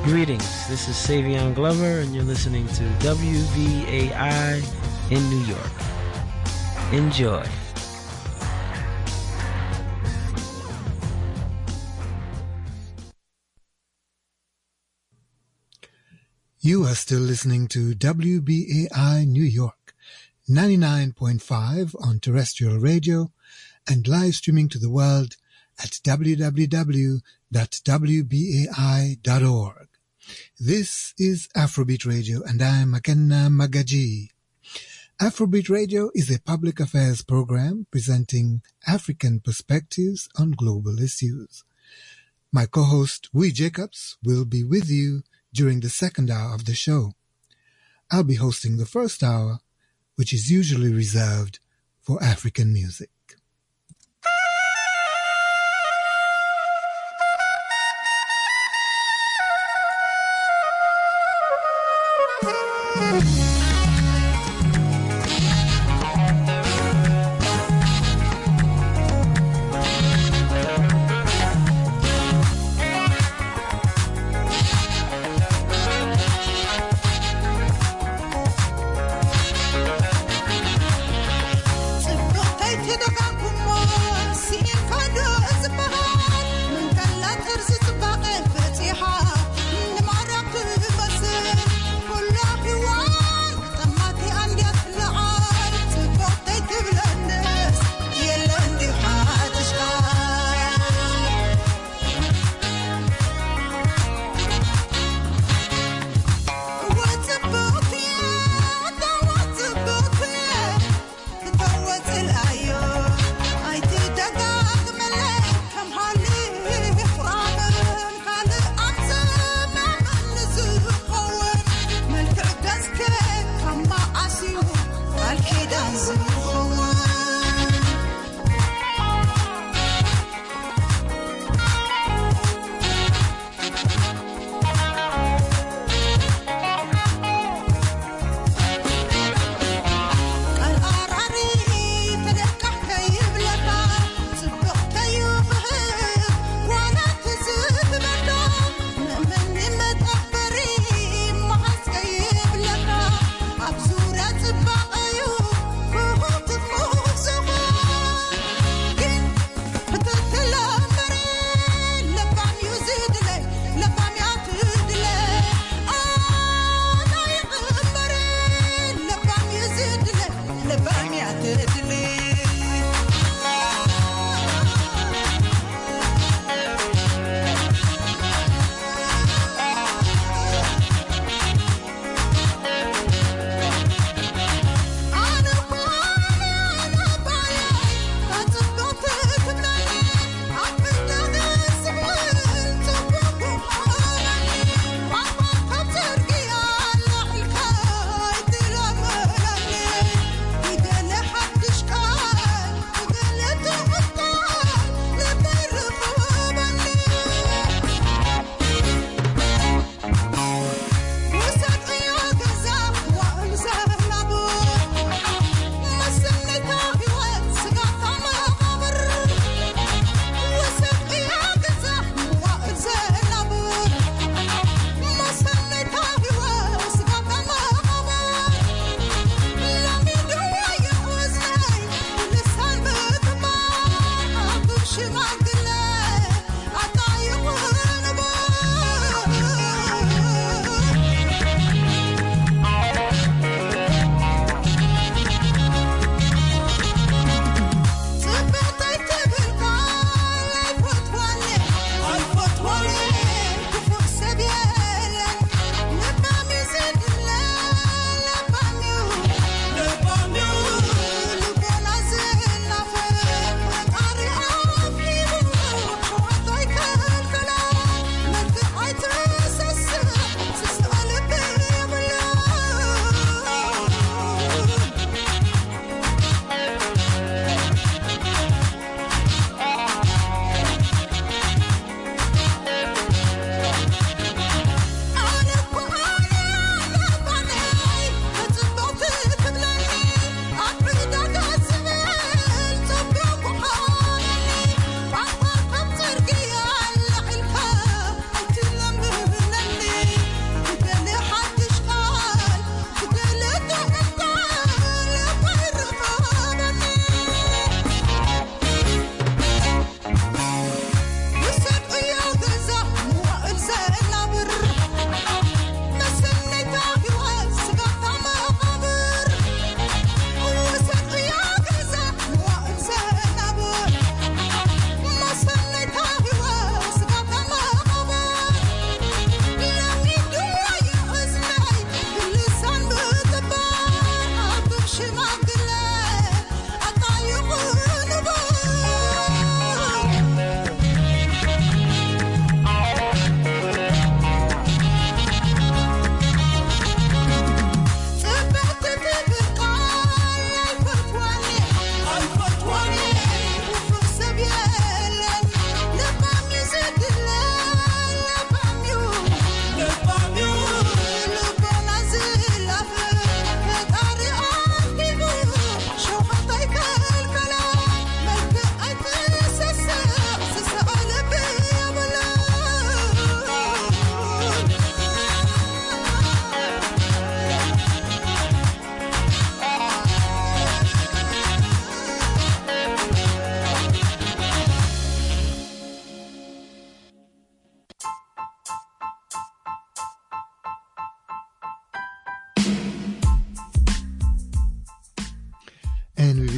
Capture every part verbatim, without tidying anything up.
Greetings, this is Savion Glover, and you're listening to W V A I in New York. Enjoy. You are still listening to W B A I New York, ninety-nine point five on terrestrial radio and live streaming to the world at w w w dot w b a i dot org. This is Afrobeat Radio, and I'm Makenna Magaji. Afrobeat Radio is a public affairs program presenting African perspectives on global issues. My co-host, Wee Jacobs, will be with you during the second hour of the show. I'll be hosting the first hour, which is usually reserved for African music. To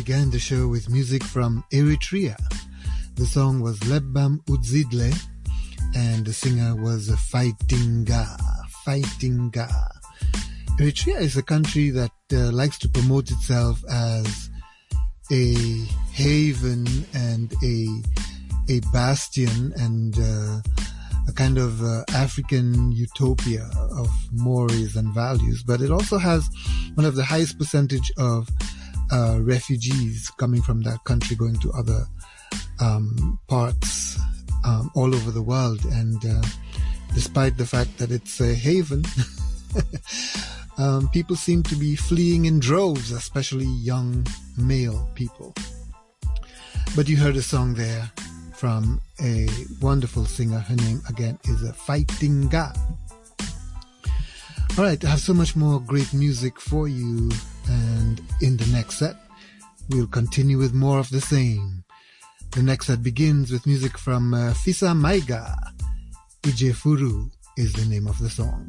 began the show with music from Eritrea. The song was Lebam Udzidle, and the singer was Fightinga. Fightinga. Eritrea is a country that uh, likes to promote itself as a haven and a a bastion and uh, a kind of uh, African utopia of mores and values, but it also has one of the highest percentage of uh, refugees coming from that country going to other um, parts um, all over the world. And uh, despite the fact that it's a haven, um, people seem to be fleeing in droves, especially young male people. But you heard a song there from a wonderful singer. Her name again is a Fightinga. All right, I have so much more great music for you, and in the next set we'll continue with more of the same. The next set begins with music from uh, Fisa Maiga. Ijefuru is the name of the song.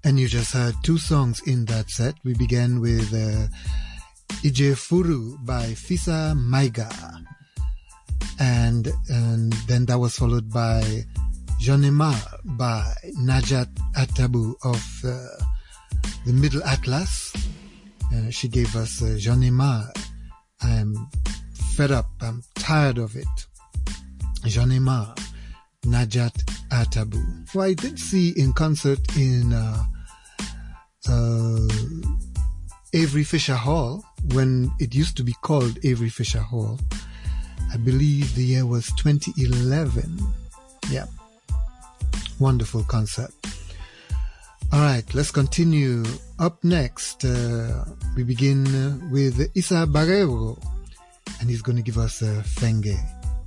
And you just heard two songs in that set. We began with uh, Ijefuru by Fisa Maiga. And, and then that was followed by Jonema by Najat Atabu of uh, the Middle Atlas. Uh, she gave us uh, Jonema. I'm fed up. I'm tired of it. Jonema, Najat Atabu. Who I did see in concert in uh, uh, Avery Fisher Hall when it used to be called Avery Fisher Hall. I believe the year was twenty eleven. Yeah. Wonderful concert. All right, let's continue. Up next, uh, we begin with Issa Barreiro, and he's going to give us a uh, Fenge.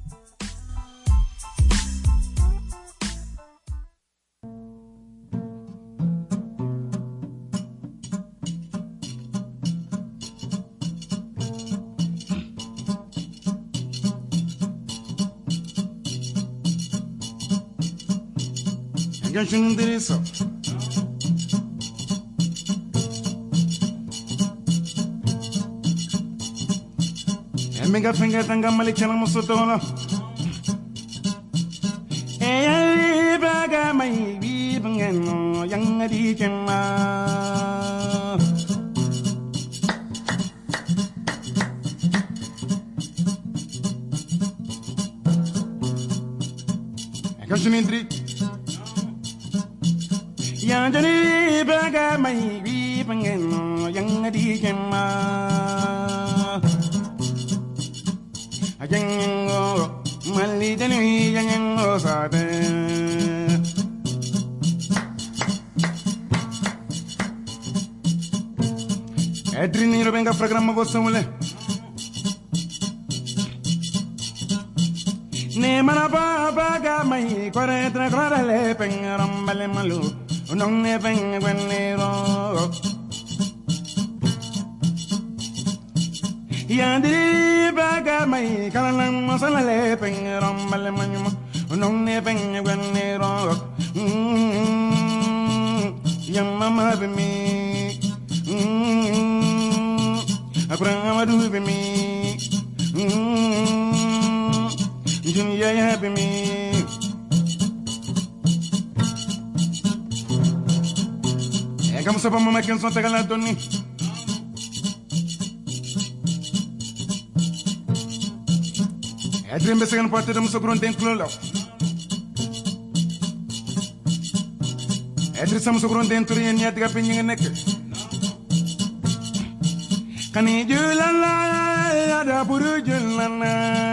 Endereza. Emiga finga tanga malikana musotona. Eh baga mai bi bangeno yang adi kema. Endereza. Yang jadi baga mai bi pengeno yang adi kema ajengo mali deni yang osade edrini ro benga programa gossamule ne mana baga mai kore tra kora le pengaram bale malu non ne vengo nero yandiri baga mai kana masala le pengeram bale manuma non ne vengo nero yamma ma be mi abranga du be mi jum ya ya be mi Kamu sapa mama kenson tagala doni Adrim besegan parte de muso gron dentro lo Adrim sam so gron dentro yen ya diga pinyi nek Kani julala ya da buru julana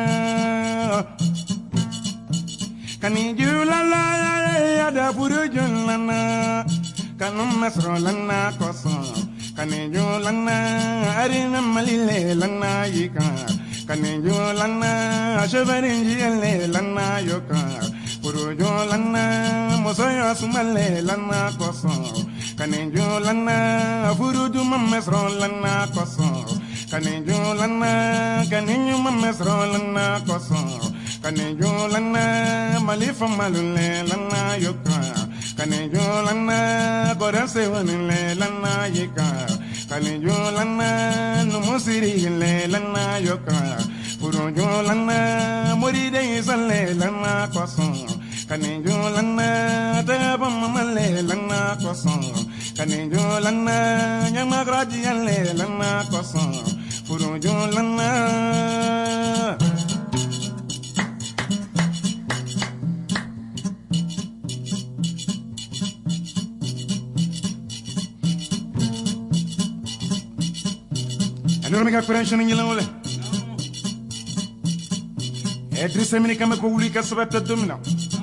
Kani julala ya da buru julana Kanum masro lana koso kanejo lana arina malile lana yika kanejo lana shevarinji le lana yoka purujo lana mosoyo sumale lana koso kanejo lana puruju mamesro lana koso kanejo lana kanejo mamesro lana koso kanejo lana malifa malule lana yoka Kanejo lana korase wanile lana yika Kanejo lana numusiri le lana yoka Purujo lana moride isale lana kwaso Kanejo lana teba mamale lana kwaso Kanejo lana nyamagraji ale lana kwaso Purujo lana Mega French ni la wala Edris semini kama ko wuli ka sabata domina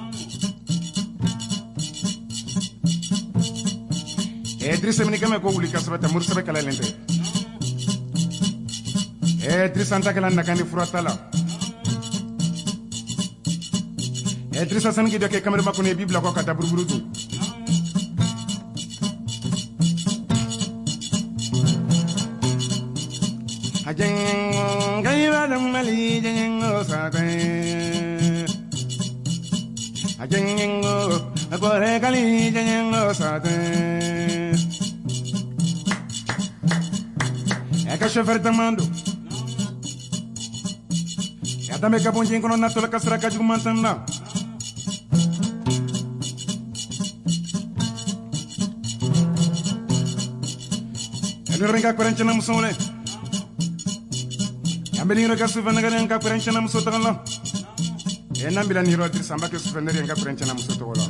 Edris semini kama ko wuli ka sabata mursabe kala lente Edris santa kala nakani furatala Edris asan ki doke kamera makone bibla ko kata burburudu Ajeng gaiba damali jengo sate Ajeng ngo akore kali jengo sate ka chauffeur tamando ya tambe ka bonjin kono natto ka sara ka jugumantanda Renga kurenchana musole Yambeli renga suvana renga kurenchana musota ngalo Ena bila ni rotri samba ke suvana renga kurenchana musota wala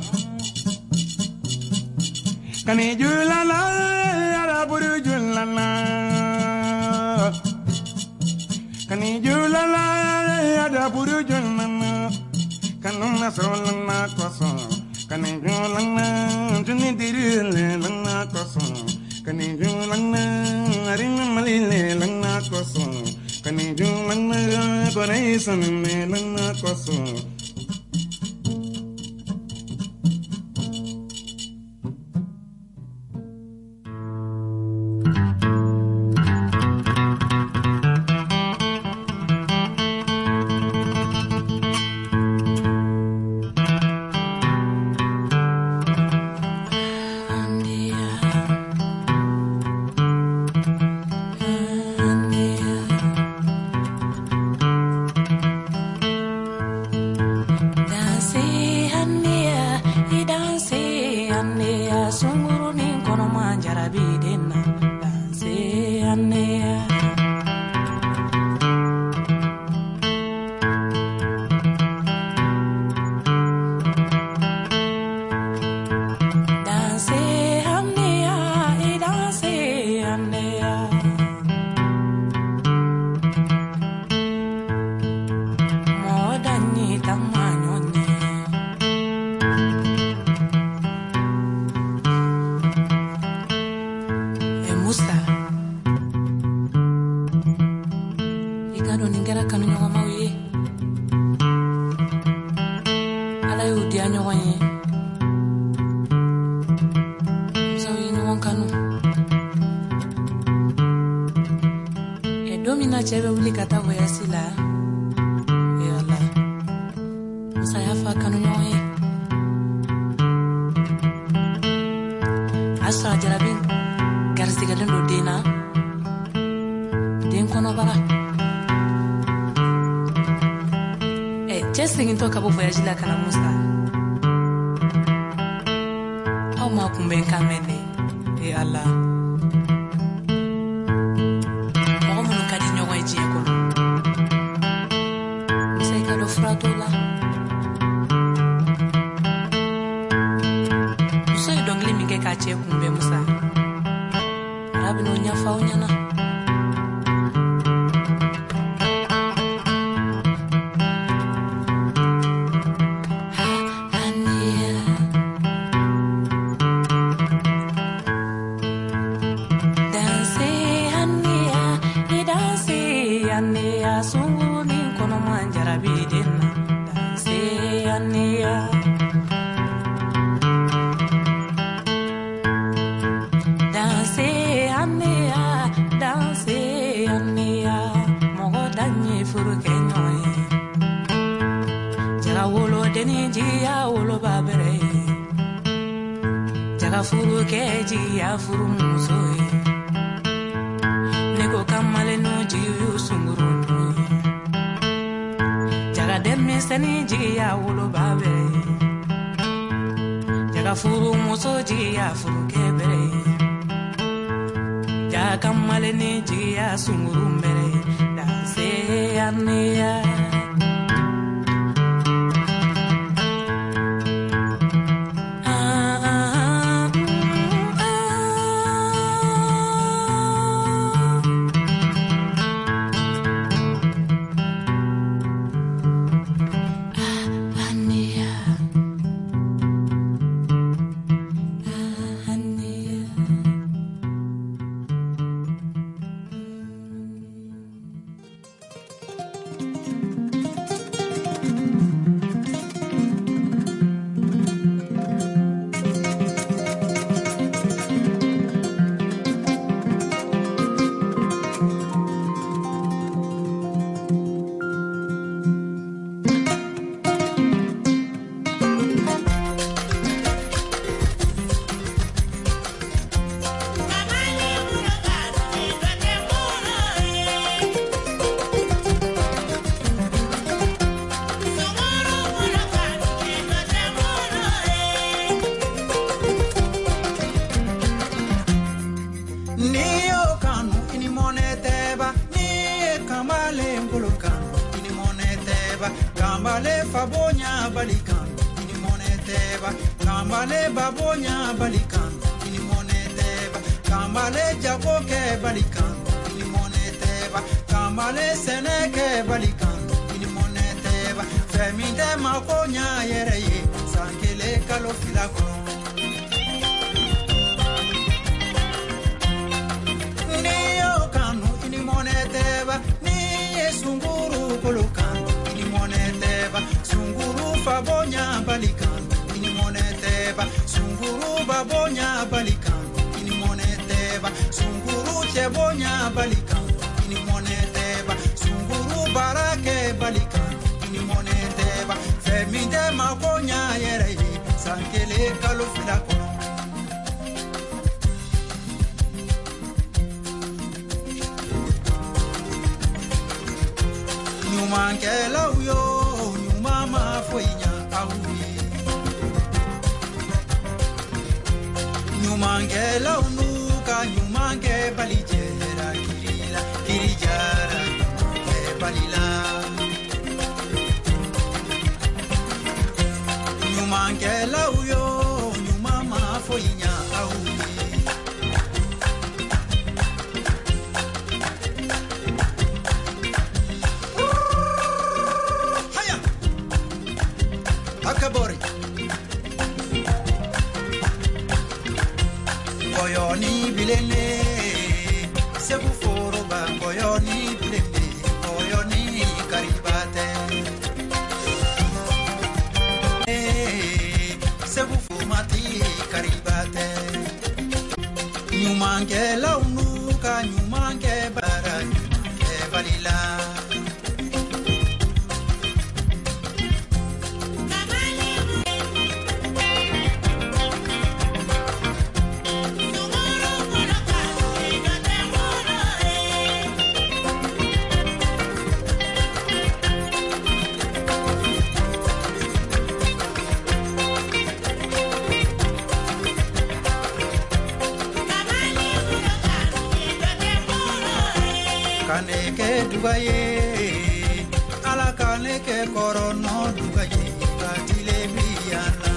Kani julala ara buru julala Kani julala ara buru julala Kanuna solana koso Kani julala juni dirile lana koso Kani julana arina malile lana koso Kani julana koresan me lana koso Nio kanu ini moneteba ni kamale ngulukanu ini moneteba kamale fabonya balikanu ini moneteba kamale babonya balikanu ini moneteba kamale jaboke balikanu ini moneteba kamale seneke balikanu ini moneteba feminde makonya yereye sankele kalofila kono sunguru kolokan ini moneteba sunguru fabonya balikan ini moneteba sunguru babonya balikan ini moneteba sunguru chebonya balikan ini moneteba sunguru barake balikan ini moneteba feminde makonya yere sankele kalofila kono Nyumangela uyo, nyumama foinya awi. Nyumangela unuka, nyumange balijera kirila, kirijara, nyumange balila. Nyumangela uyo, nyumama foinya awi. Akabori Boyoni bilene Sebu foroba Boyoni bilene Boyoni karibate Sebu fumati karibate Nyumange launuka Nyumange bara Nyumange balila Kaneke dugaye, ala kaneke korono dugaye, katile biyana.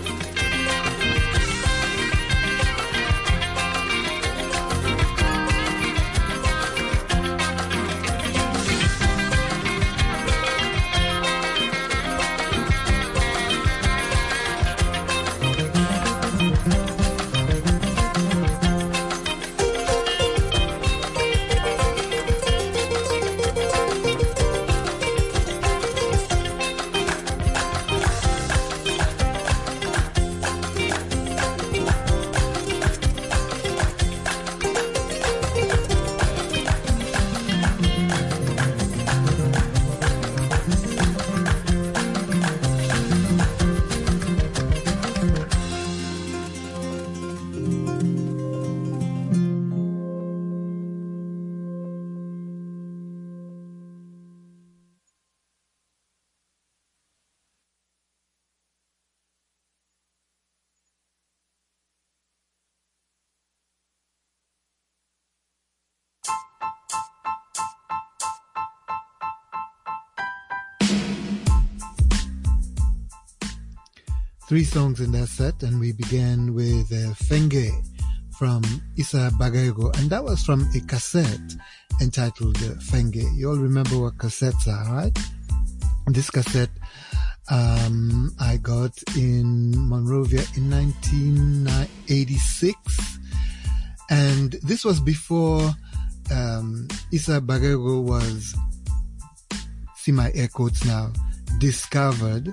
Three songs in that set, and we began with uh, Fenge from Issa Bagayoko, and that was from a cassette entitled uh, Fenge. You all remember what cassettes are, right? This cassette um, I got in Monrovia in nineteen eighty-six, and this was before um, Issa Bagayoko was, see my air quotes now, discovered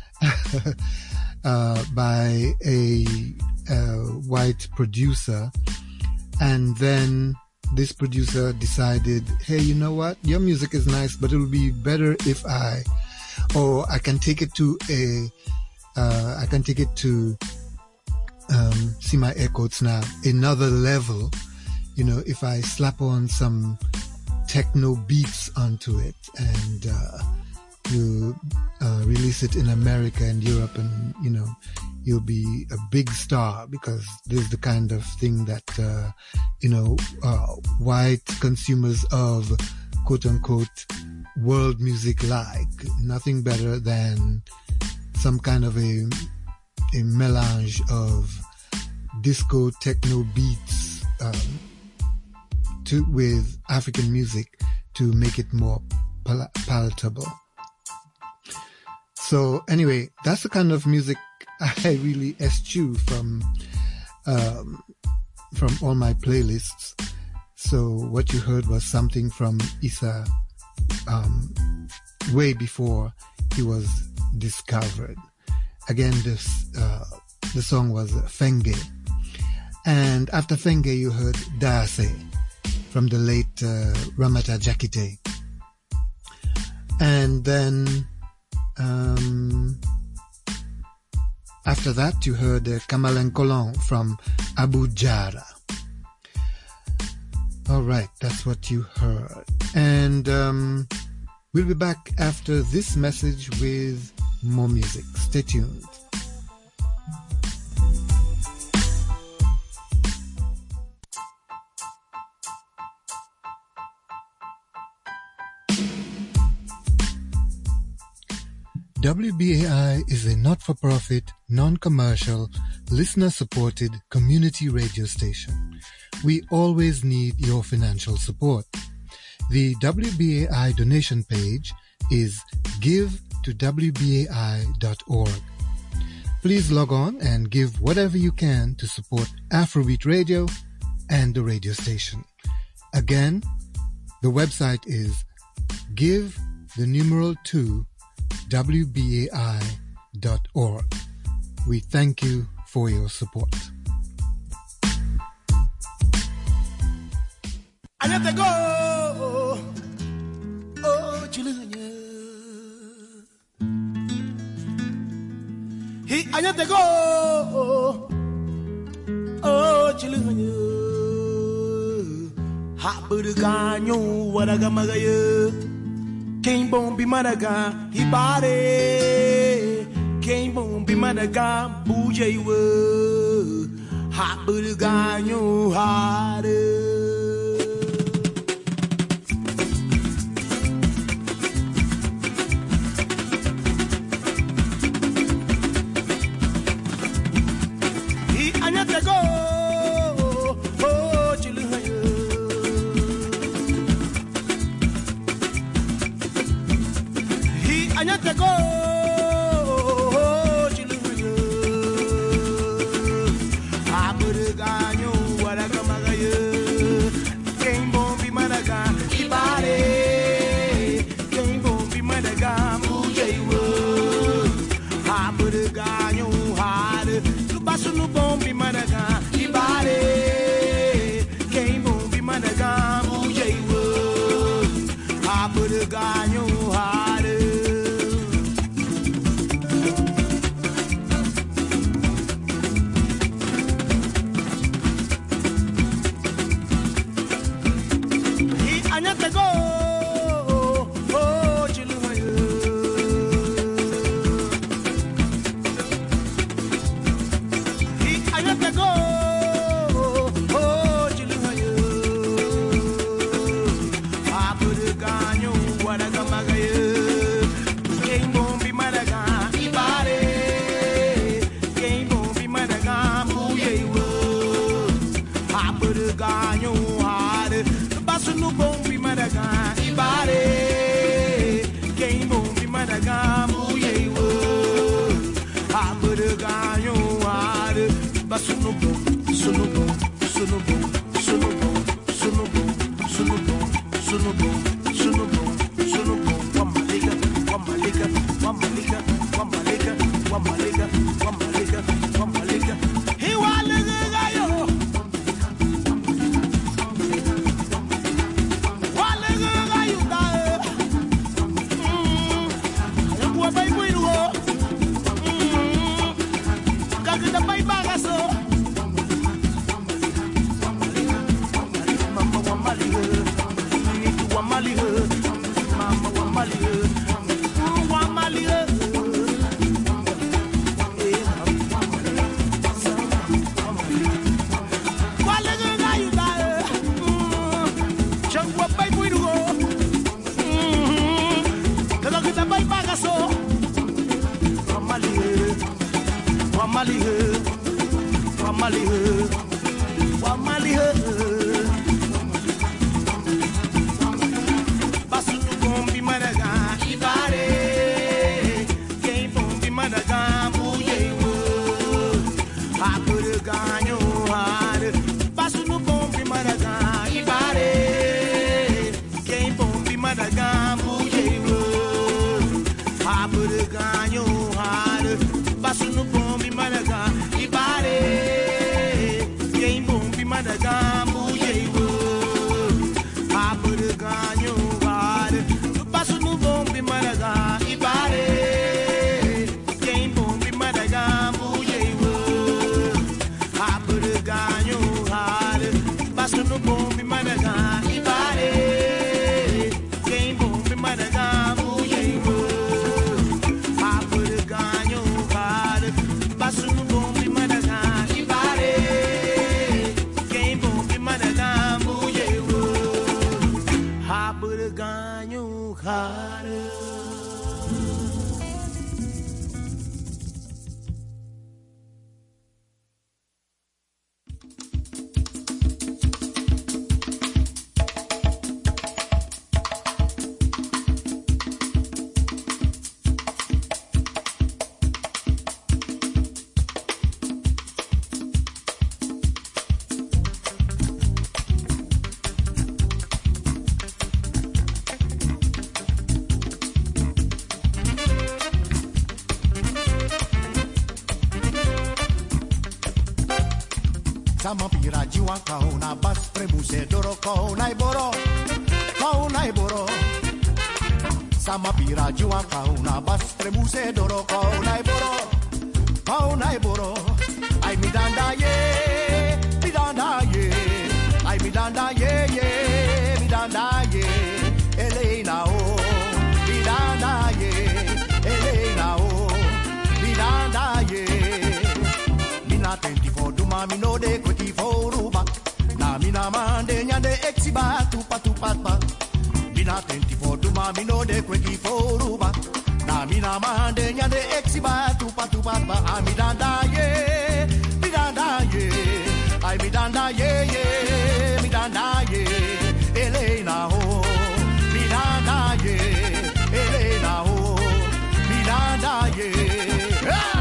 Uh, by a, a white producer, and then this producer decided, hey, you know what, your music is nice, but it will be better if I, or I can take it to a, uh, I can take it to, um, see my air quotes now, another level, you know, if I slap on some techno beats onto it, and uh, you uh, release it in America and Europe and, you know, you'll be a big star, because this is the kind of thing that, uh, you know, uh, white consumers of quote unquote world music like. Nothing better than some kind of a, a melange of disco techno beats, um, to, with African music to make it more pal- palatable. So anyway, that's the kind of music I really eschew from um, from all my playlists. So what you heard was something from Issa um, way before he was discovered. Again, this uh, the song was Fenge, and after Fenge you heard Daase from the late uh, Ramata Jakite, and then. Um, after that, you heard uh, Kamalen Kolon from Abu Jara. All right, that's what you heard. And um, we'll be back after this message with more music. Stay tuned. W B A I is a not-for-profit, non-commercial, listener-supported community radio station. We always need your financial support. The W B A I donation page is give to w b a i dot org. Please log on and give whatever you can to support Afrobeat Radio and the radio station. Again, the website is give the numeral two w b a i dot org. We thank you for your support. I have to go. Oh, chilanya. He, I have to go. Oh, chilanya. Ha, buduganyo, wadagamagaya. Quem bom bimadaga hibare, quem bom bimadaga bujaiwa, ha buduganyo hare. He anyatego, oh chiluhaya. Anyatego, chiluhaya. Abuduganyo wadagamagaya. Quem bom bimadaga ibare, quem bom bimadaga mujaiwa. Abuduganyo hare, lubasu no bom bimadaga ibare, quem bom bimadaga mujaiwa. Abuduganyo hare. Mali madagambu yewo apur ganyo var pasu no bombi madaga ibare quem bombi madagambu yewo apur ganyo var pasu no bombi madaga ibare quem bombi madagambu yewo apur ganyo var pasu no bombi madaga ibare quem bombi madagambu yewo apur ganyo var. Sama pira jiwa kau na bas prebuse doro kau na iboro kau na iboro sama pira jiwa kau na bas prebuse doro kau na iboro kau na iboro ai mi danda ye mi danda ye ai mi danda ye ye mi danda ye Elena o mi danda ye Elena o mi danda ye mina tenti for duma mi no de kweti for ruba na mina mande nyande exiba tupa tupa pa mina tenti for duma mi no de kweti for ruba na mina mande nyande exiba tupa tupa pa ami danda ye mi danda ye ai mi danda ye ye mi danda ye Elena ho mi danda ye Elena ho mi danda ye ah!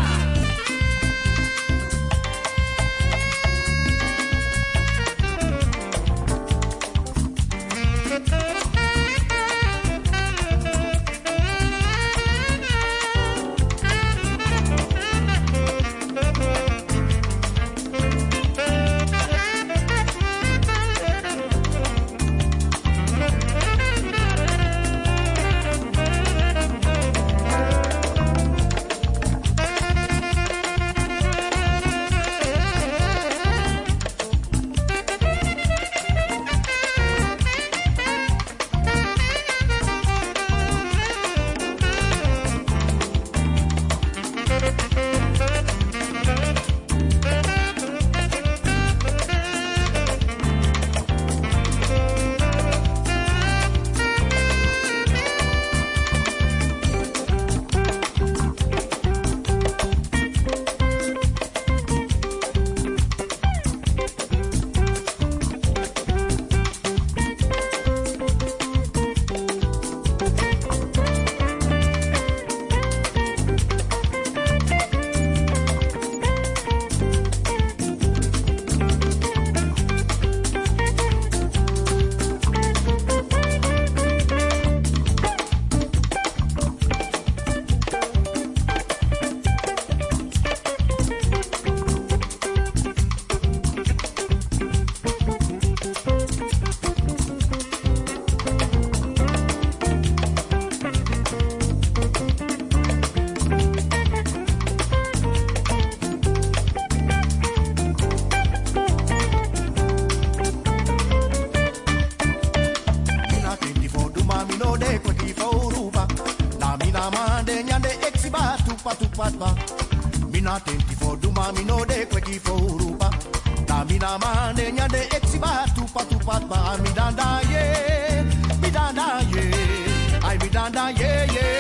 Mina tenti for duma mi no de kweki for urupa na mina mande nyande exiba tupa tupa ba mi danda ye mi danda ye ai mi danda ye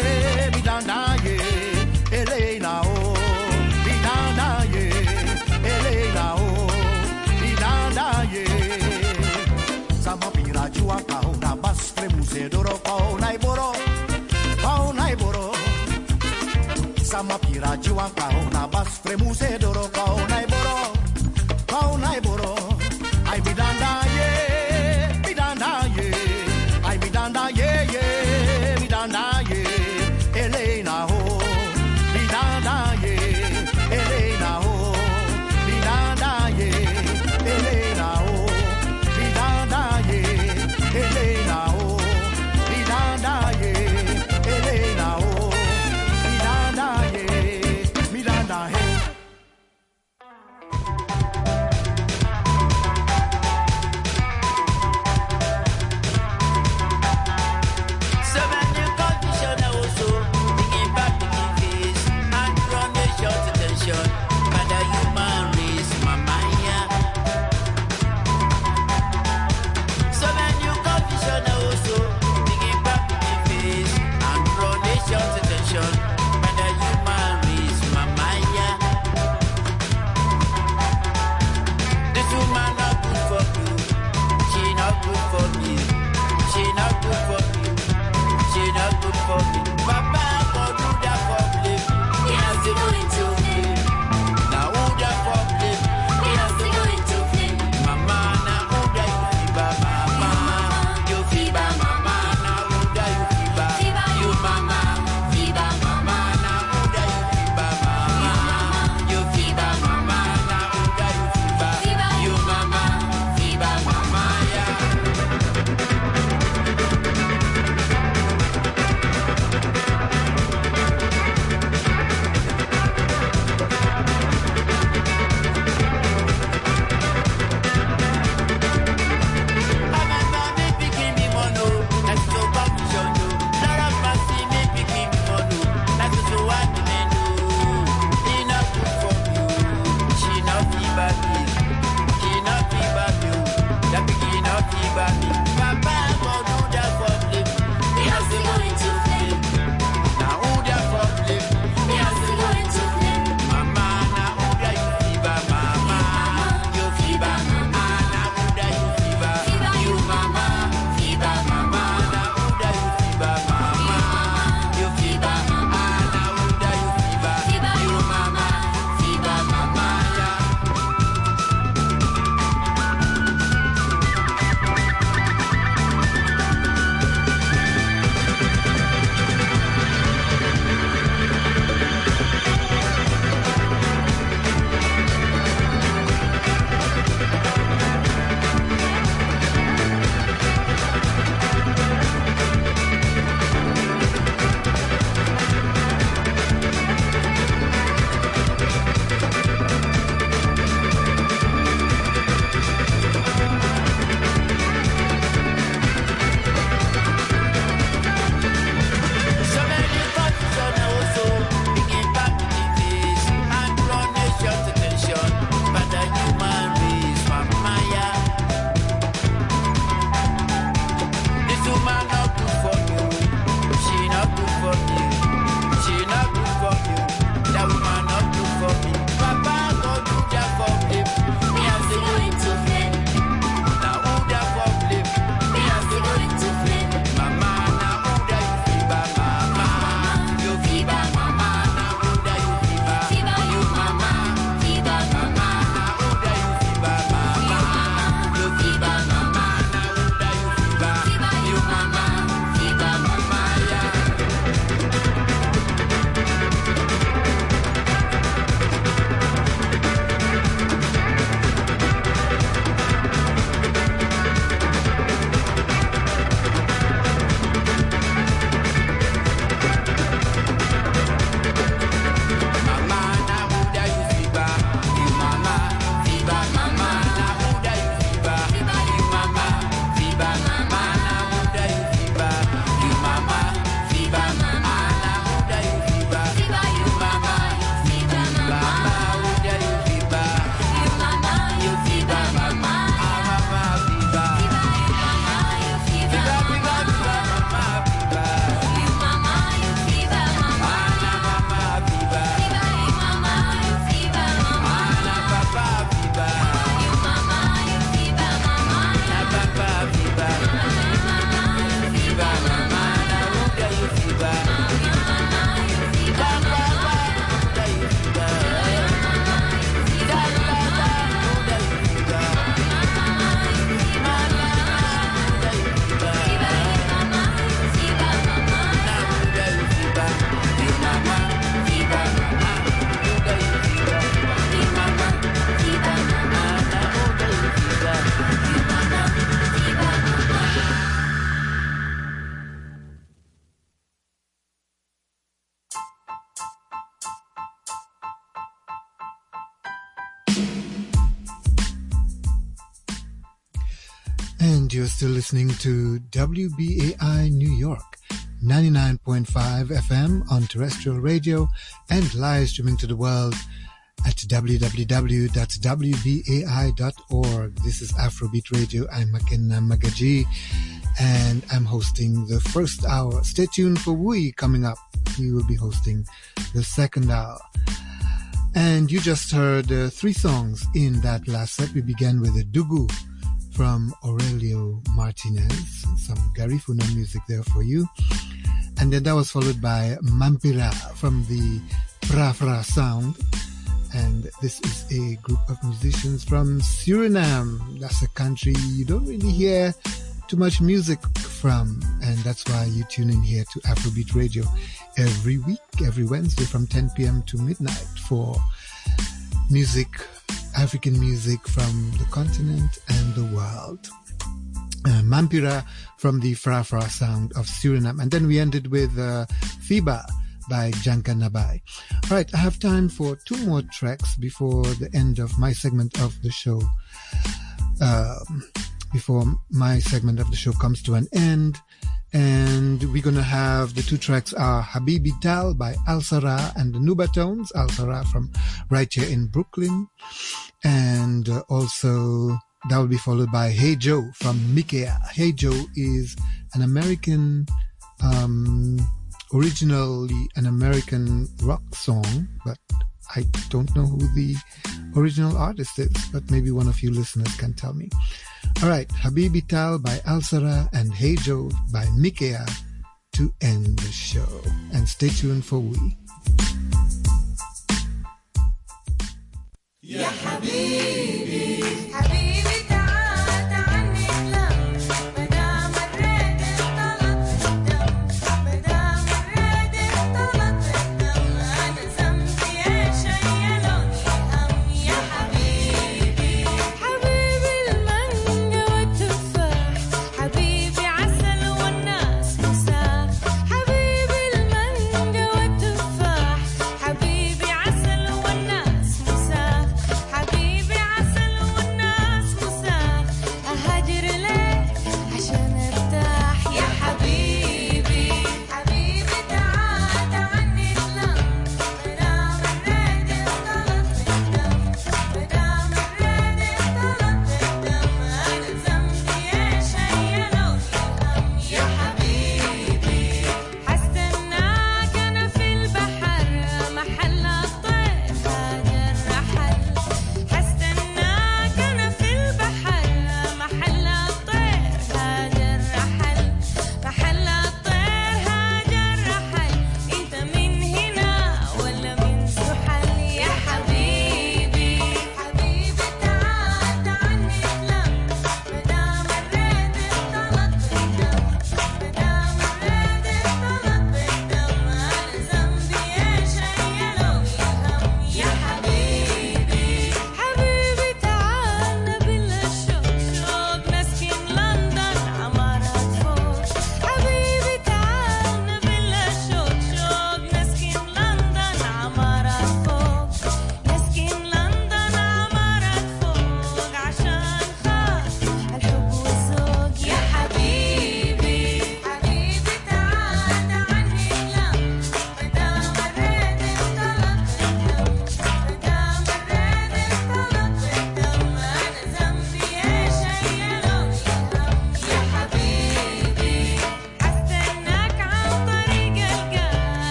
ye mi danda ye Elena o mi danda ye Elena o mi danda ye sama pira jua kau na bas tremuse doro kau na iboro kau na iboro sama pira jiwa kau na bas fremuse doro kau na iboro kau na iboro ai mi danda ye mi danda ye ai mi danda ye ye mi danda ye Elena ho mi danda ye Elena ho mi danda ye Elena ho And you're still listening to W B A I New York, ninety-nine point five F M on terrestrial radio and live streaming to the world at w w w dot w b a i dot org. This is Afrobeat Radio. I'm Makenna Magaji, and I'm hosting the first hour. Stay tuned for Wui coming up. He will be hosting the second hour. And you just heard uh, three songs in that last set. We began with a Dugu from Aurelio Martinez, some Garifuna music there for you. And then that was followed by Mampira from the Fra Fra Sound. And this is a group of musicians from Suriname. That's a country you don't really hear too much music from. And that's why you tune in here to Afrobeat Radio every week, every Wednesday from ten p.m. to midnight for music, African music from the continent and the world. Uh, Mampira from the Fra Fra Sound of Suriname. And then we ended with uh, Fiba by Janka Nabai. All right, I have time for two more tracks before the end of my segment of the show. Um, before my segment of the show comes to an end. And we're going to have the two tracks are Habibi Tal by Al Sarah and the Nuba Tones. Al Sarah from right here in Brooklyn. And uh, also that will be followed by Hey Joe from Mikea. Hey Joe is an American, um, originally an American rock song, but I don't know who the original artist is, but maybe one of you listeners can tell me. All right, Habibi Tal by Al Sarah and Hey Joe by Mikea to end the show. And stay tuned for We. Ya Habibi, Habibi تعال تعال نتلم مدام الريد انطلق الدم مدام الريد انطلق الدم أنا ذنبي إيش شيلوني هم يا حبيبي حبيبي المانجا والتفاح حبيبي عسل والناس مساح حبيبي المانجا والتفاح حبيبي عسل والناس مساح حبيبي عسل والناس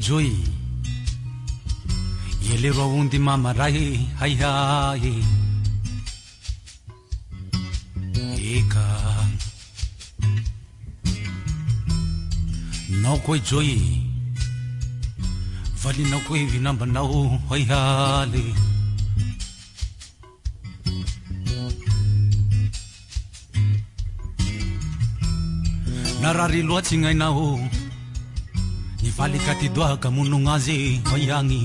joy yele rawundi mama rai hai hai eka no koi joy vali no koi vinamba na hai hai narari lo tsingai na ho ni vali kati dwa ka munungaze hoyangi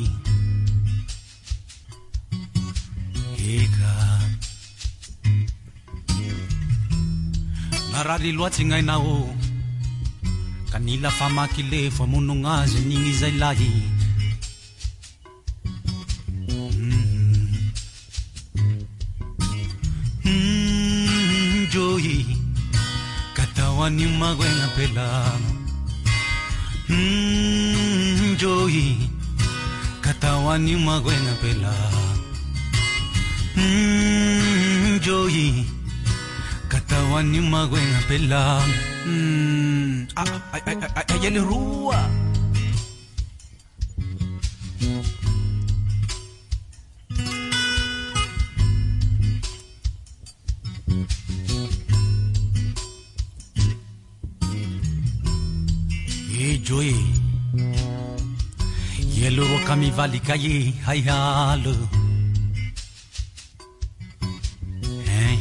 eka narari lo tsingai na ho kanila fama kile fa munungaze ningi zailagi mm joy Katawani magwenga pela mm joy Katawani magwenga pela mm joy Katawani magwenga pela mm ay ay ay ay yele rua joy yelo kami vali kaye hai halo hey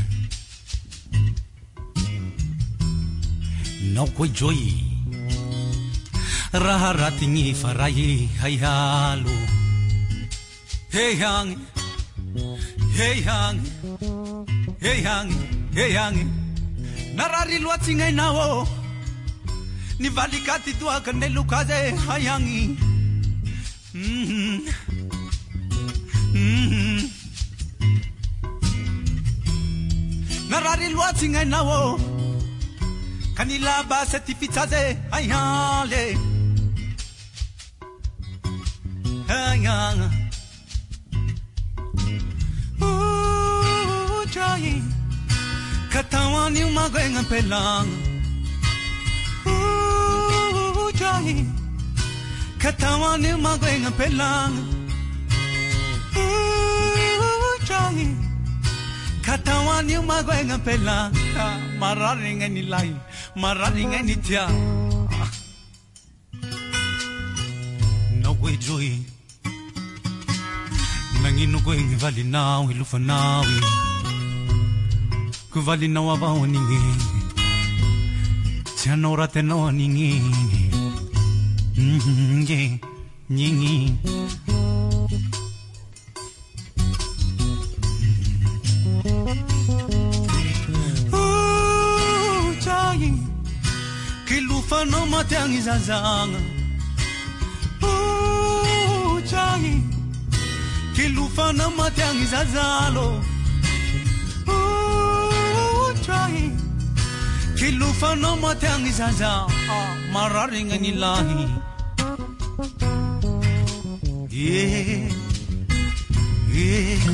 no ko joy raha ratingi farai hai halo hey hang hey hang hey hang hey hang narari lwatsingai nawo ni valikati tua kanelu kaze hayangi mm mm narari lwati ngai nawo kanila ba certificaze hayale hayanga oh jai katawani magwenga pelang Joy, katawani magwenga pelang. Ooh, joy, katawani magwenga pelang. Mararing any lie, mararing any tia. No way, joy. Nanginu going valley now, ilufa now. Kuvali now about ningi. Tianora teno ningi. Mm-hmm, yeah, nyingi. Oh, joy, kilufa no matangi zazanga. Oh, joy, kilufa no matangi zazalo. Oh, joy, kilufa no matangi zaza. Mararing ani lahi. Yeah, yeah.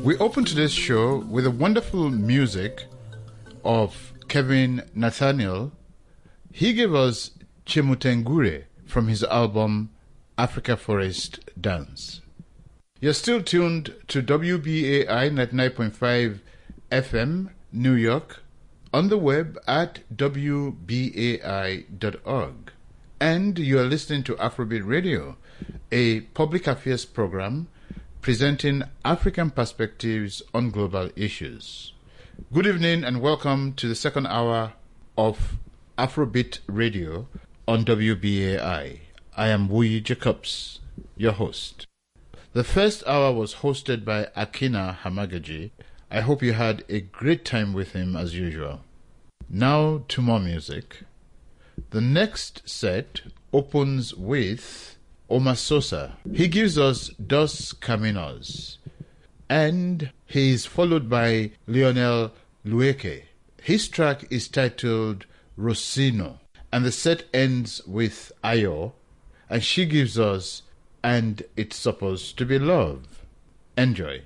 We open today's show with the wonderful music of Kevin Nathaniel. He gave us Chemutengure from his album Africa Forest Dance. You're still tuned to W B A I ninety-nine point five F M, New York, on the web at w b a i dot org. And you are listening to Afrobeat Radio, a public affairs program presenting African perspectives on global issues. Good evening and welcome to the second hour of Afrobeat Radio on W B A I. I am Wuyi Jacobs, your host. The first hour was hosted by Akina Hamagaji. I hope you had a great time with him as usual. Now to more music. The next set opens with Omar Sosa. He gives us Dos Caminos, and he is followed by Lionel Lueke. His track is titled Rossino, and the set ends with Ayo, and she gives us And It's Supposed to Be Love. Enjoy.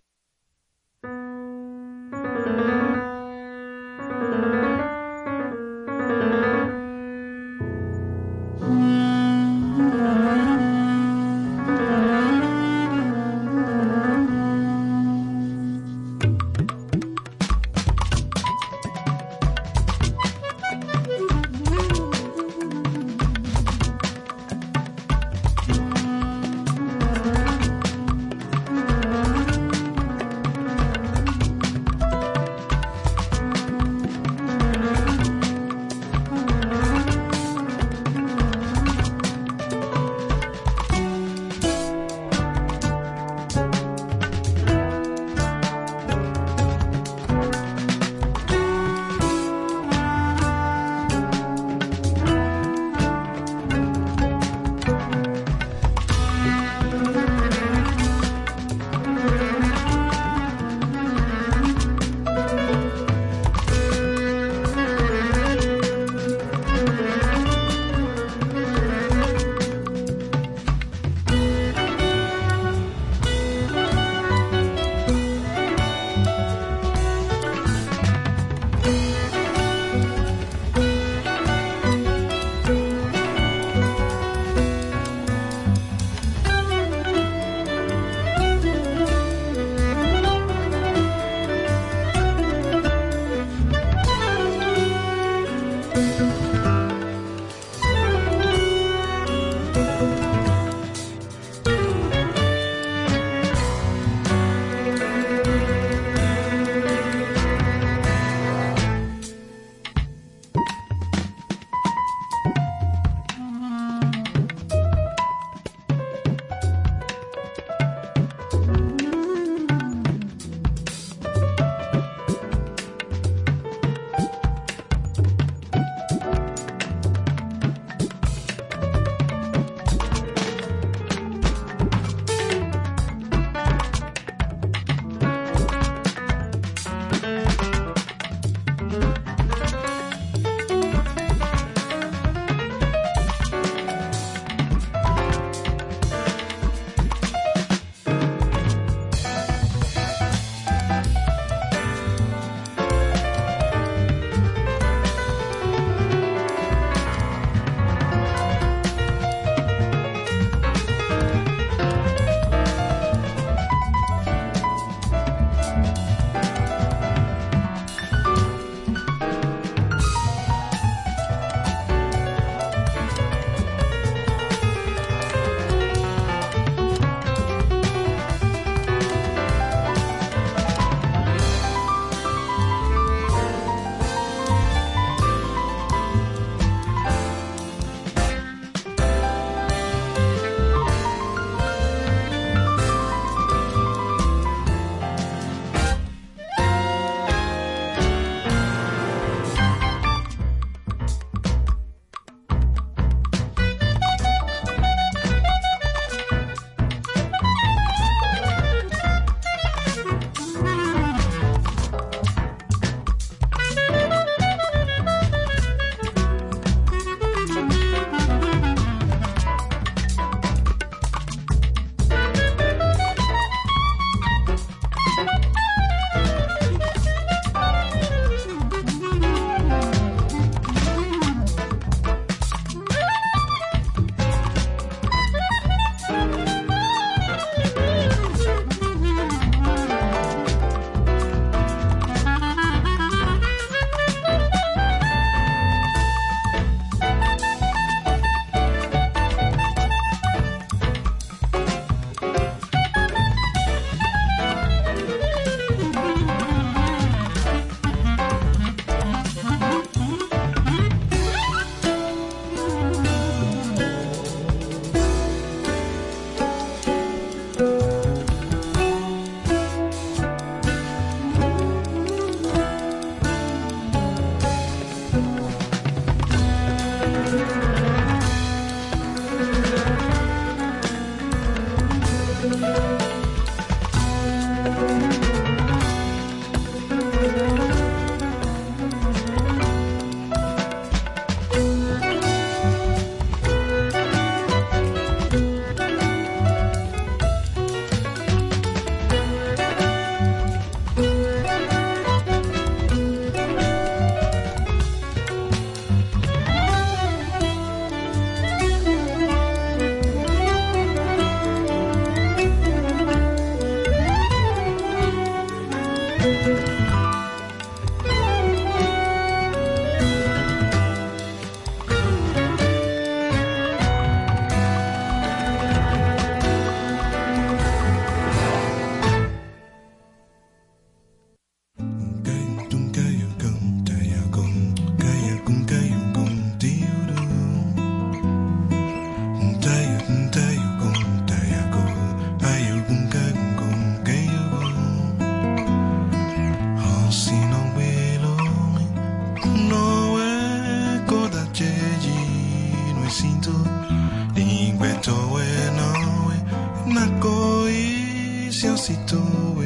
siento we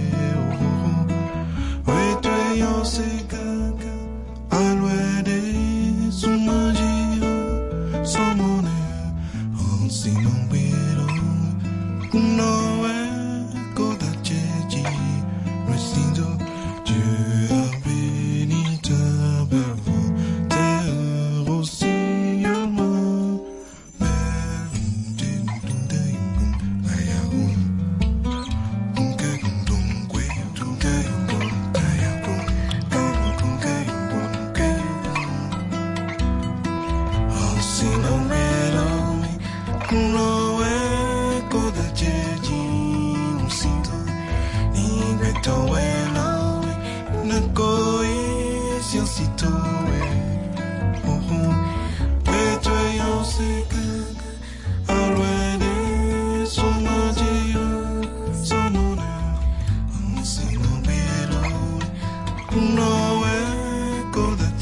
we tu yo se gaga alwede su magia somone on si non vero no è coda ceci resisto Dieu a béni ta belle terre aussi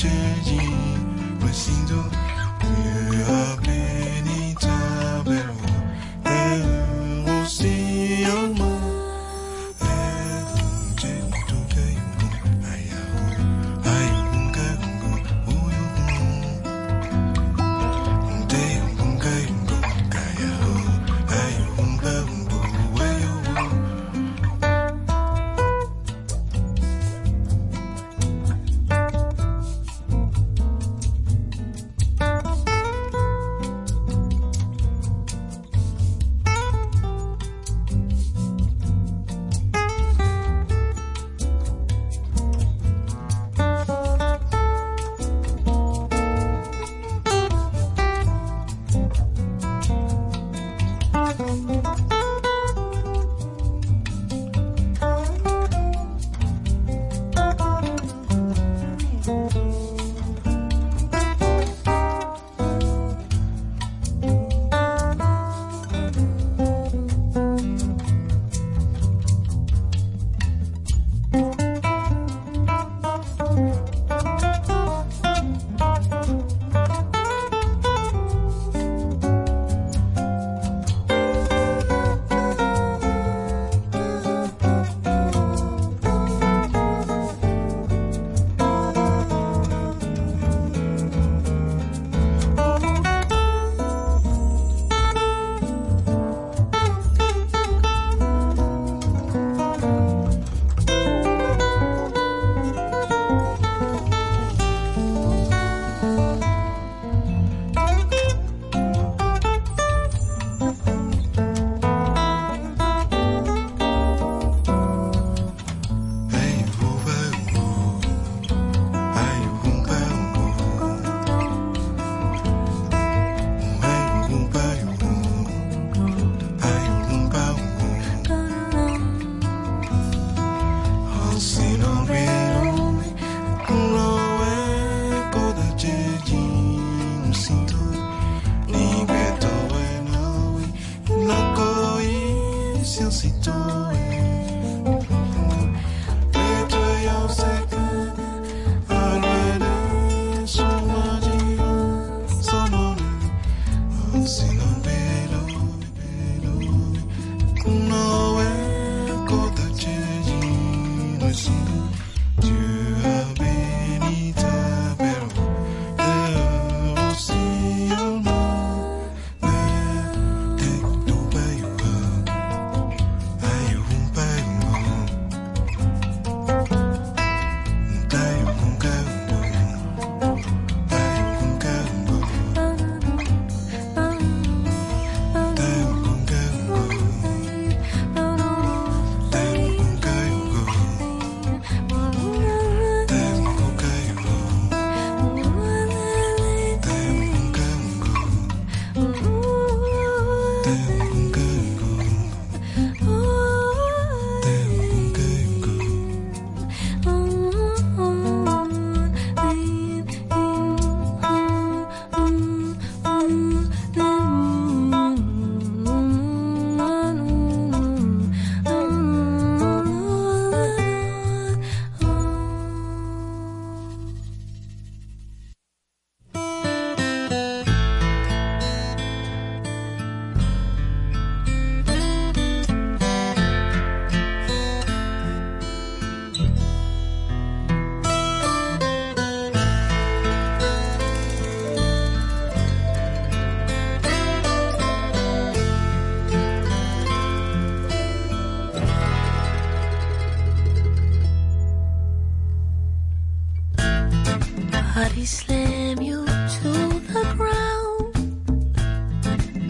Pero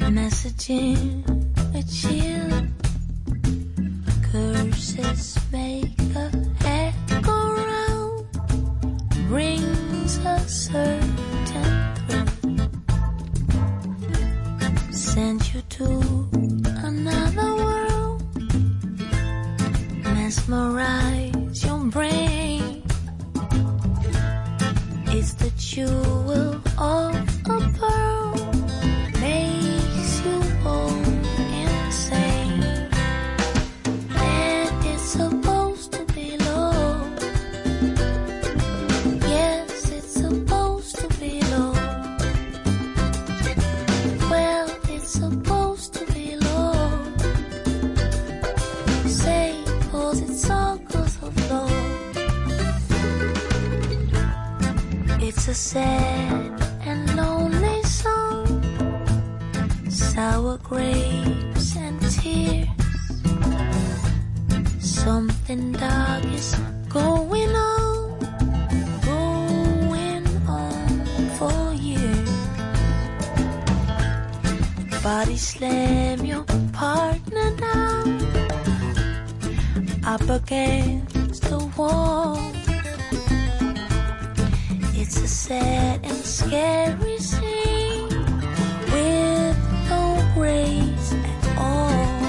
Messaging a chill, curses make a head go round, brings a certain thrill, send you to another world, mesmerize your brain. It's the jewel of a pearl, makes you whole insane. And it's supposed to be low. Yes, it's supposed to be low. Well, it's supposed to be low. Say, 'cause it's all 'cause of low. It's a sad and lonely song, sour grapes and tears. Something dark is going on, going on for years. Body slam your partner down, up against the wall. It's a sad and scary scene with no grace at all.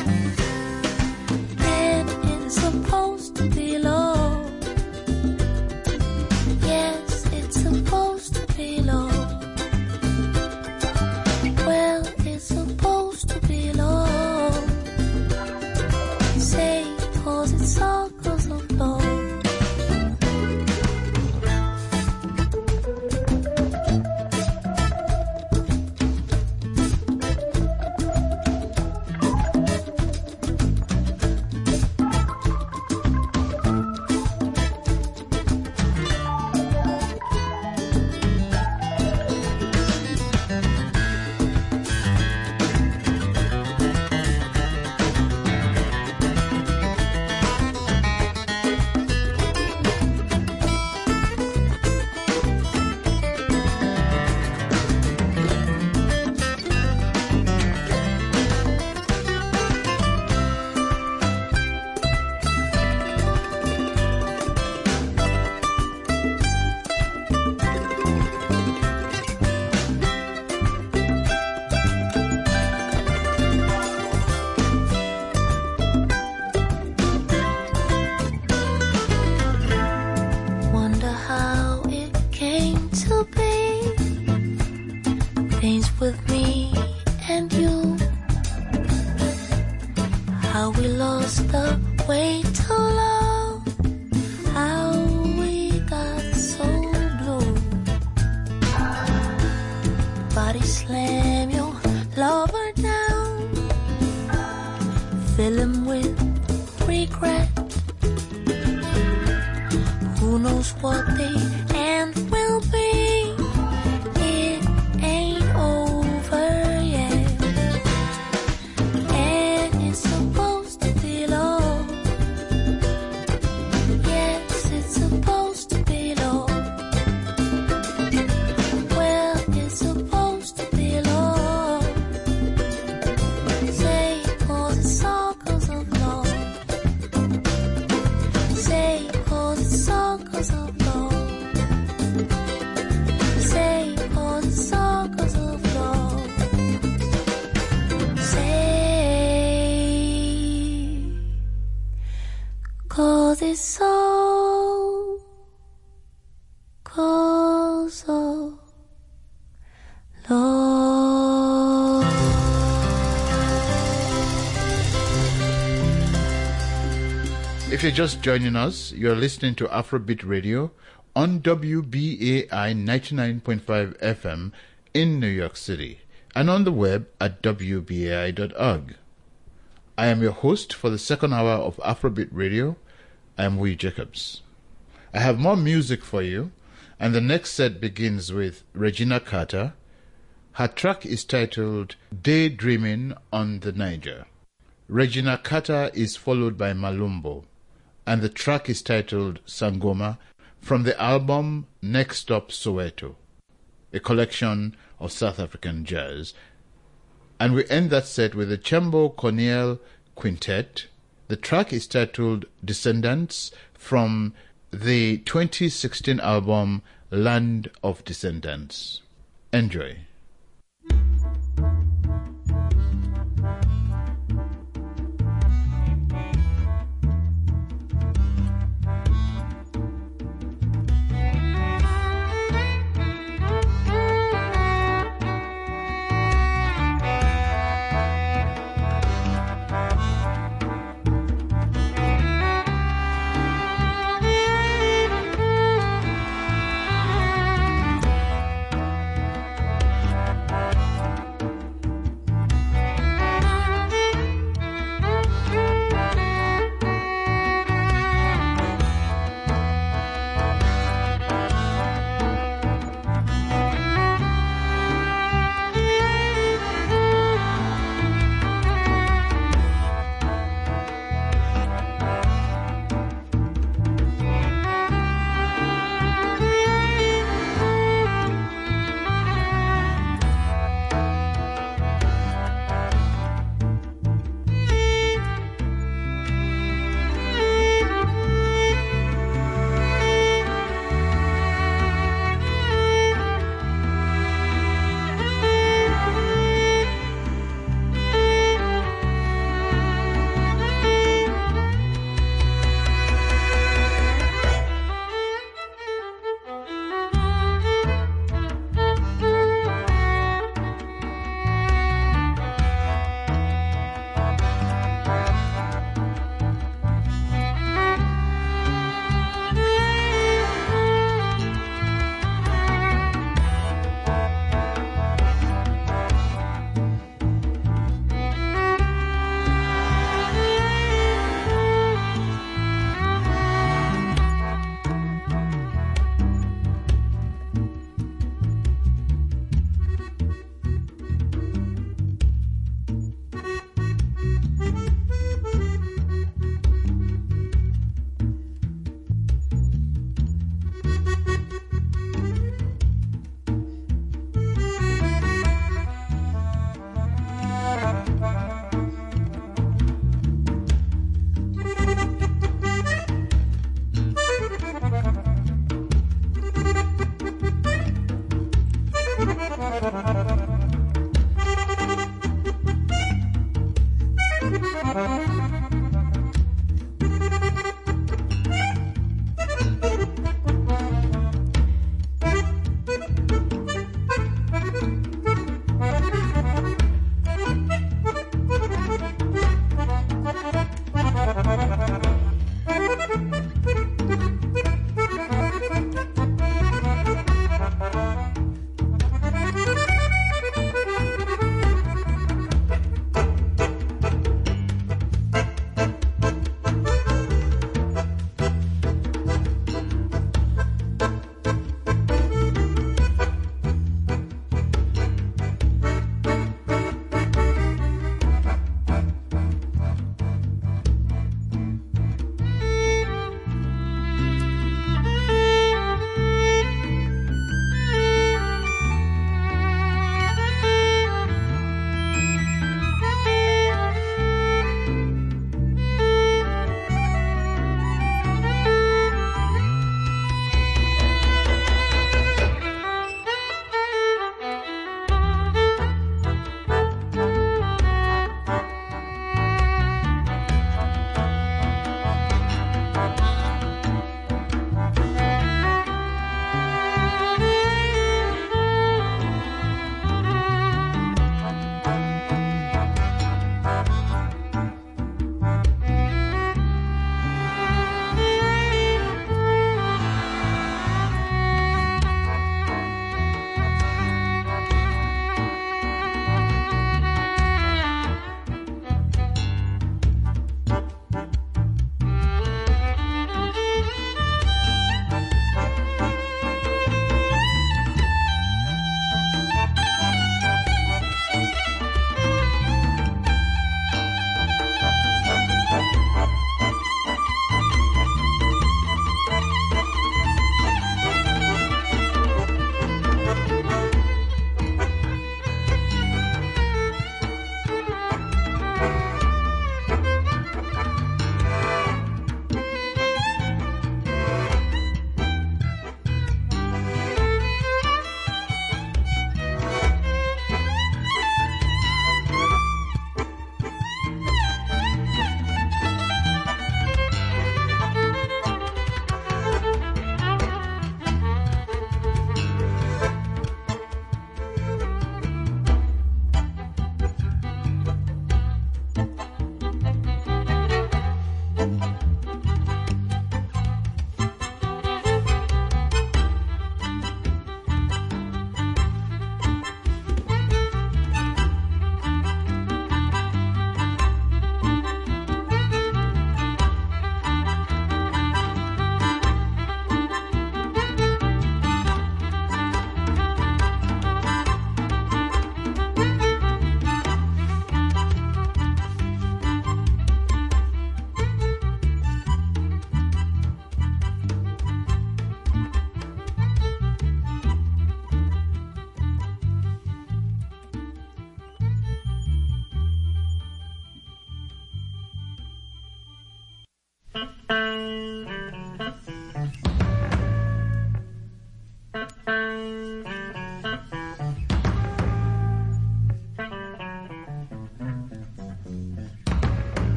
And it's supposed to be low. Yes, it's supposed to be low. Well, it's supposed to be low. Say, 'cause it's all 'cause of low. Wonder how it came to be. Things with me and you. How we lost the way to love. How we got so blue. Body slam your lover down. Fill him with regret. Who knows what the end will be? It ain't over yet. And it's supposed to be low. Yes, it's supposed to be low. Well, it's supposed to be low. Say, 'cause it's all 'cause of low. Say, 'cause it's all 'cause of low. Say, 'cause it's all 'cause of low. Say, 'cause it's all 'cause of low. If you're just joining us, you're listening to Afrobeat Radio on W B A I ninety-nine point five F M in New York City and on the web at w b a i dot org. I am your host for the second hour of Afrobeat Radio. I am Wee Jacobs. I have more music for you, and the next set begins with Regina Carter. Her track is titled Daydreaming on the Niger. Regina Carter is followed by Malumbo, and the track is titled Sangoma from the album Next Stop Soweto, a collection of South African jazz. And we end that set with the Chembo Cornell Quintet. The track is titled Descendants from the twenty sixteen album Land of Descendants. Enjoy.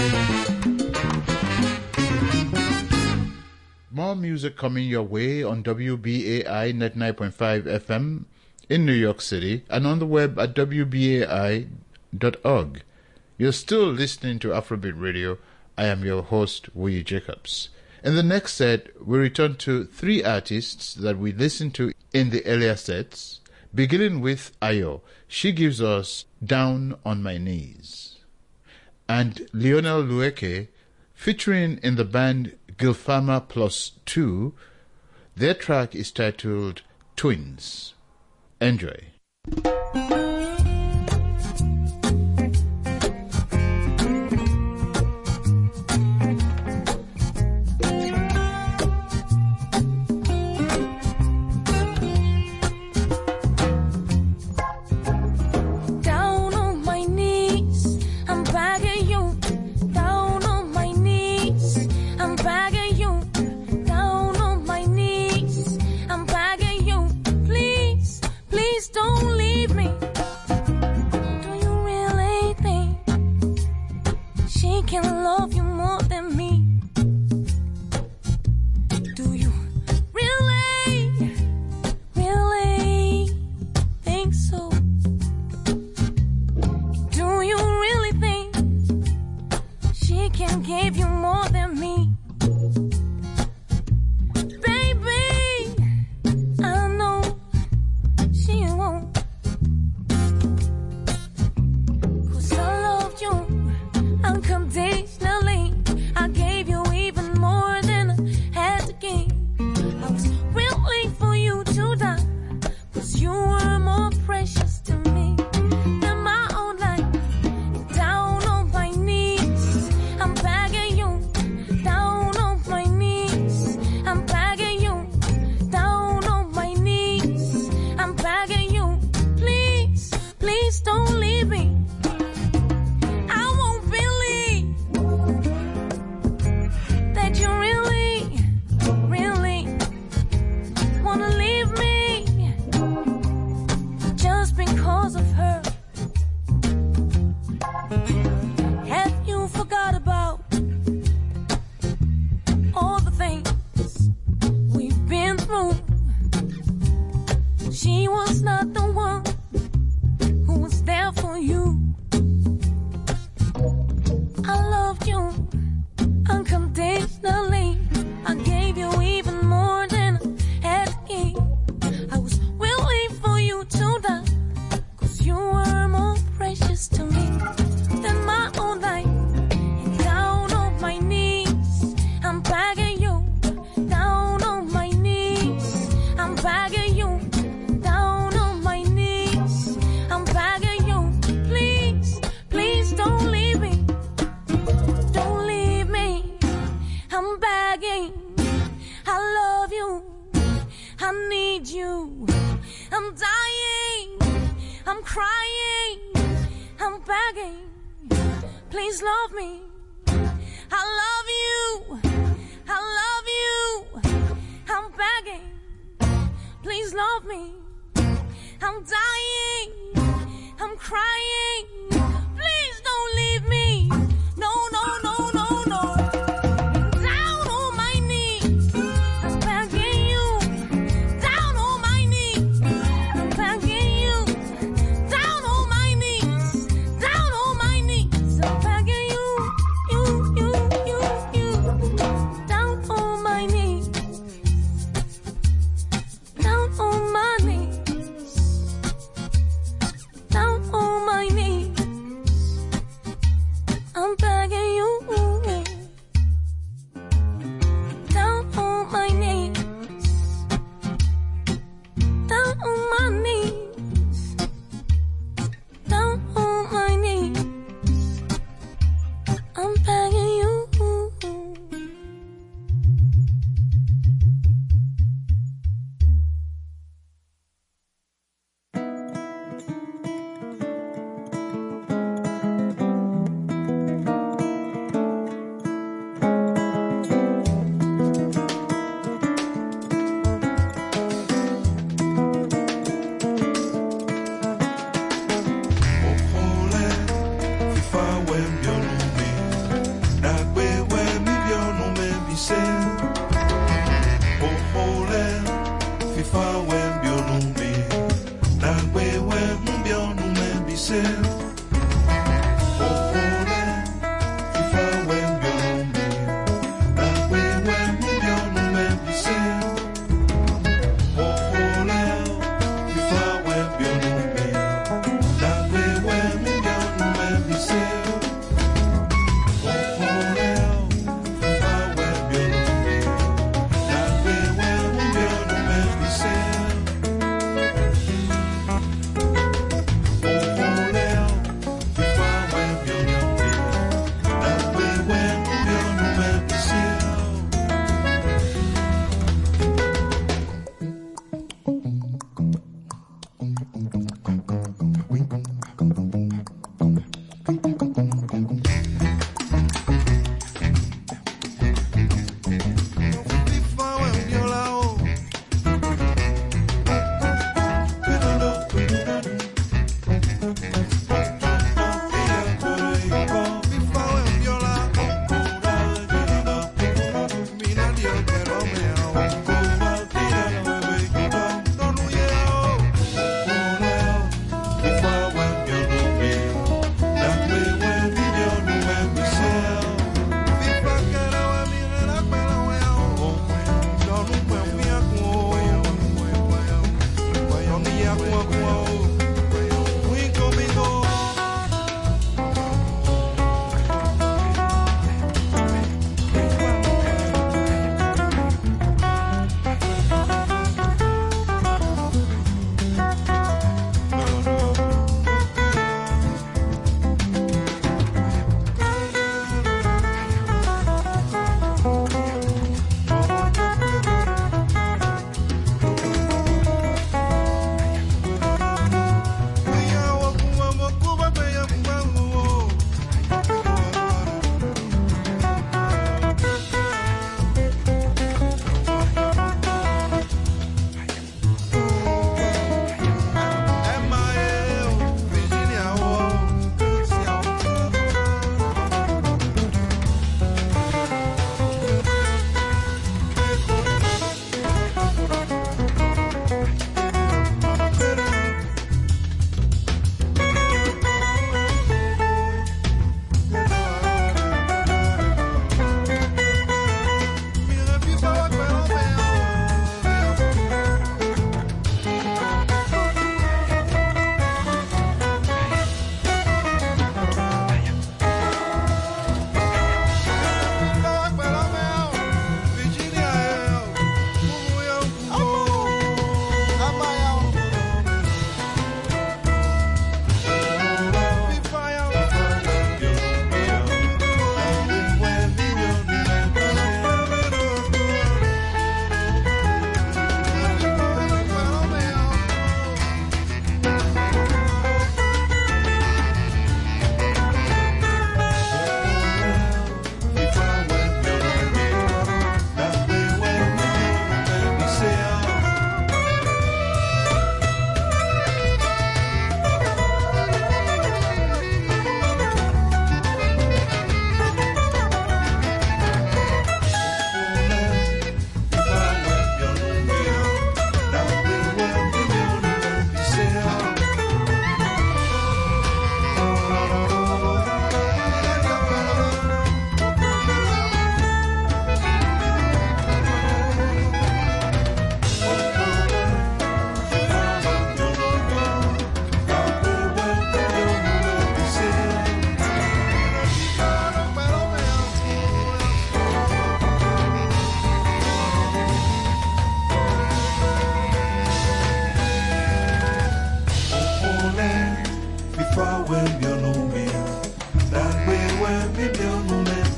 More music coming your way on W B A I ninety-nine point five F M in New York City and on the web at W B A I dot org. You're still listening to Afrobeat Radio. I am your host, Wuyi Jacobs. In the next set, we return to three artists that we listened to in the earlier sets, beginning with Ayo. She gives us Down on My Knees. And Lionel Lueke, featuring in the band Gilfama Plus Two, their track is titled Twins. Enjoy.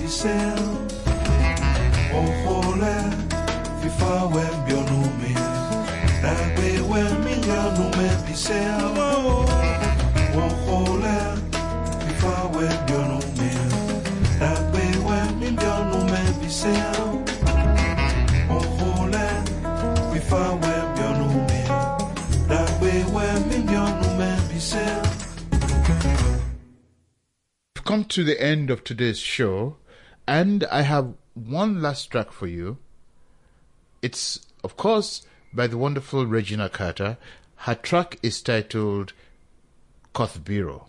pisel. Ohole, fifa wembio nume. Dagbe wembio nume pisel. Ohole, fifa wembio nume. Dagbe wembio nume pisel. Ohole, fifa wembio nume. Dagbe wembio nume pisel. We've come to the end of today's show, and I have one last track for you. It's, of course, by the wonderful Regina Carter. Her track is titled Kothbiro.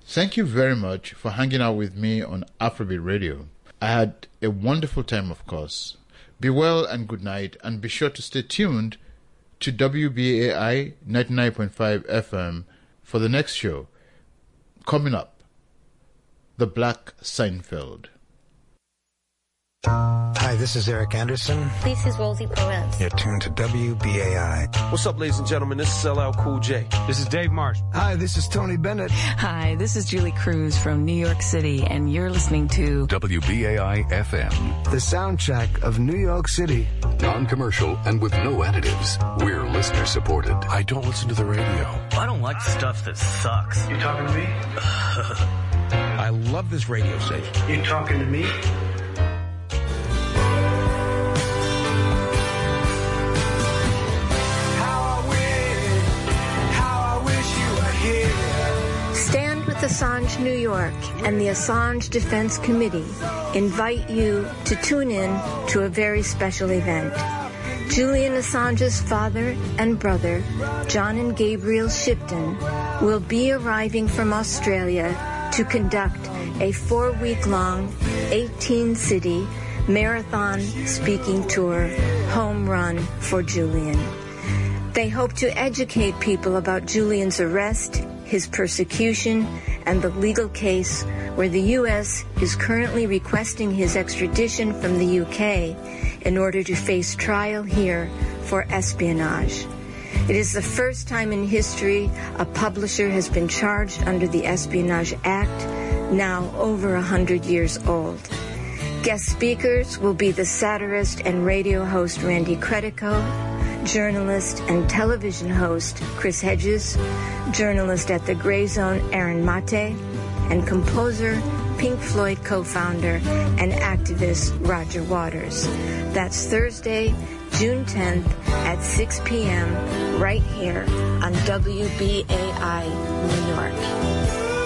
Thank you very much for hanging out with me on Afrobeat Radio. I had a wonderful time, of course. Be well and good night, and be sure to stay tuned to W B A I ninety-nine point five F M for the next show. Coming up, The Black Seinfeld. Hi, this is Eric Anderson. This is Rosie Perez. You're tuned to W B A I. What's up, ladies and gentlemen? This is L L Cool J. This is Dave Marsh. Hi, this is Tony Bennett. Hi, this is Julie Cruz from New York City, and you're listening to W B A I F M. The soundtrack of New York City. Non-commercial and with no additives. We're listener supported. I don't listen to the radio. I don't like stuff that sucks. You talking to me? I love this radio station. You talking to me? Stand with Assange New York and the Assange Defense Committee invite you to tune in to a very special event. Julian Assange's father and brother, John and Gabriel Shipton, will be arriving from Australia to conduct a four-week-long, eighteen-city marathon speaking tour, Home Run for Julian. They hope to educate people about Julian's arrest, his persecution, and the legal case where the U S is currently requesting his extradition from the U K in order to face trial here for espionage. It is the first time in history a publisher has been charged under the Espionage Act, now over a hundred years old. Guest speakers will be the satirist and radio host Randy Credico, journalist and television host Chris Hedges, journalist at the Gray Zone Aaron Mate, and composer, Pink Floyd co-founder, and activist Roger Waters. That's Thursday, June tenth at six p.m. right here on W B A I New York.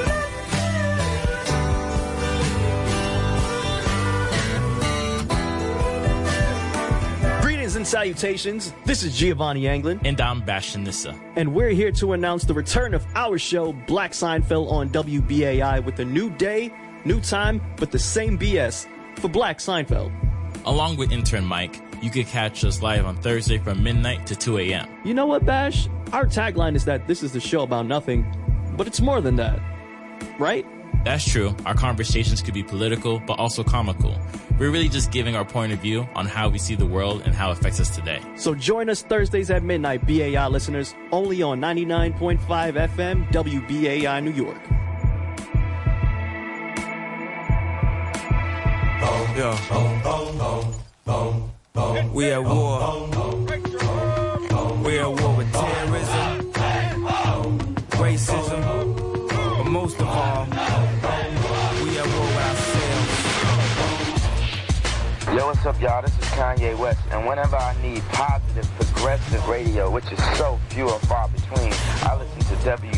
And salutations. This is Giovanni Anglin. And I'm Bastian Nissa. And we're here to announce the return of our show, Black Seinfeld, on W B A I with a new day, new time, but the same B S for Black Seinfeld. Along with intern Mike, you can catch us live on Thursday from midnight to two a.m. You know what, Bash? Our tagline is that this is the show about nothing, but it's more than that, right? That's true. Our conversations could be political, but also comical. We're really just giving our point of view on how we see the world and how it affects us today. So join us Thursdays at midnight, B A I listeners, only on ninety-nine point five F M, W B A I New York. Yo. We at war. We at war with terrorism, racism, but most of all, we at war with ourselves. Yo, what's up, y'all? This is Kanye West, and whenever I need positive, progressive radio, which is so few and far between, I listen to W